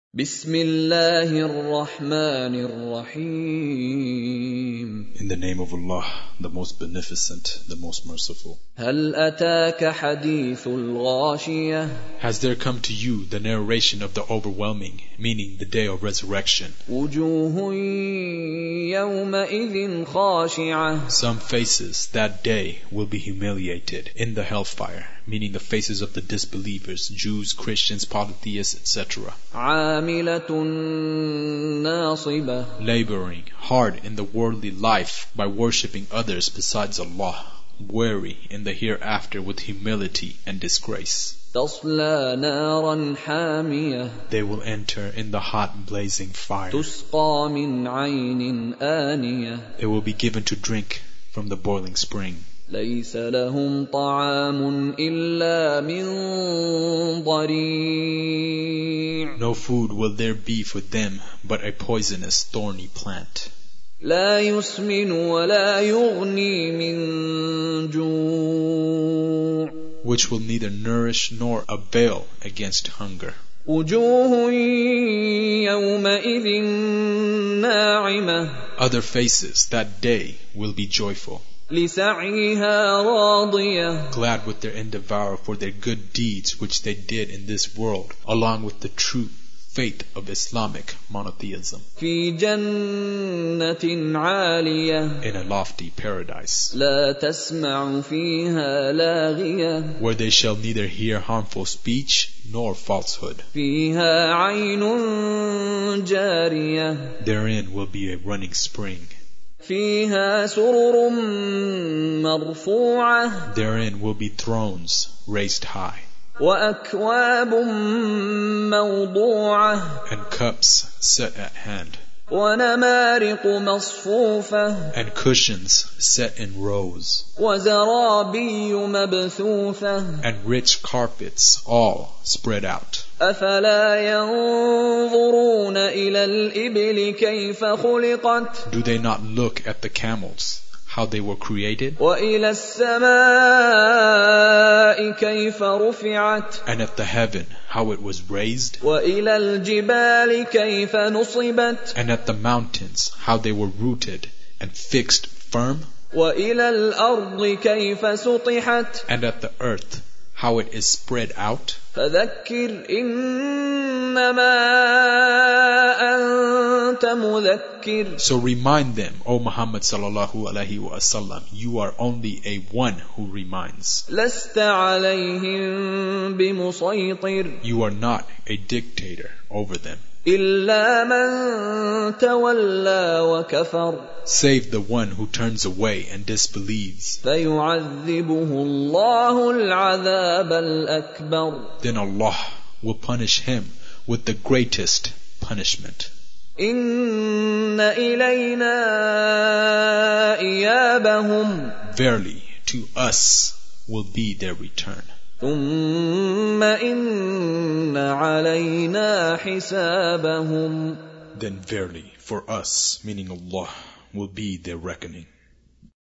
بسم الله الرحمن الرحيم. In the name of Allah, the most beneficent, the most merciful. هل أتاك حديث الغاشية؟ Has there come to you the narration of the overwhelming, meaning the day of resurrection? وجوه يومئذ خاشعة. Some faces that day will be humiliated in the hellfire, meaning the faces of the disbelievers, Jews, Christians, polytheists, etc. عاملة ناصبة. Laboring hard in the worldly life by worshipping others besides Allah, weary in the hereafter with humility and disgrace. تصلى نارا حامية. They will enter in the hot blazing fire. تسقى من عين آنية. They will be given to drink from the boiling spring. ليس لهم طعام إلا من ضريع. No food will there be for them but a poisonous thorny plant. لا يسمن ولا يغني من جوع. Which will neither nourish nor avail against hunger. وجوه يومئذ ناعمة. Other faces that day will be joyful, لسعيها راضية. glad with their endeavor for their good deeds which they did in this world, along with the true faith of Islamic monotheism, في جنة عالية. in a lofty paradise, لا تسمع فيها لاغية. where they shall neither hear harmful speech nor falsehood. فيها عين جارية. Therein will be a running spring. فيها سرر مرفوعة. Therein will be thrones raised high, وأكواب موضوعة. and cups set at hand, ونمارق مصفوفة. and cushions set in rows, وزرابي مبثوثة. and rich carpets all spread out. أفلا ينظرون إلى الإبل كيف خلقت. Do they not look at the camels, how they were created, وإلى السماء كيف رفعت. and at the heaven, how it was raised, وإلى الجبال كيف نصبت. and at the mountains, how they were rooted and fixed firm, وإلى الأرض كيف سطحت. and at the earth, how it is spread out. فذكر إنما أنت مذكر. So remind them, O Muhammad sallallahu alaihi wasallam, you are only a one who reminds. لست عليهم بمسيطر. You are not a dictator over them, إلا من تولى وكفر. save the one who turns away and disbelieves. فيعذبه الله العذاب الأكبر. Then Allah will punish him with the greatest punishment. إن إلينا إيابهم. Verily, to us will be their return. ثم إن علينا حسابهم. Then verily, for us, meaning Allah, will be their reckoning.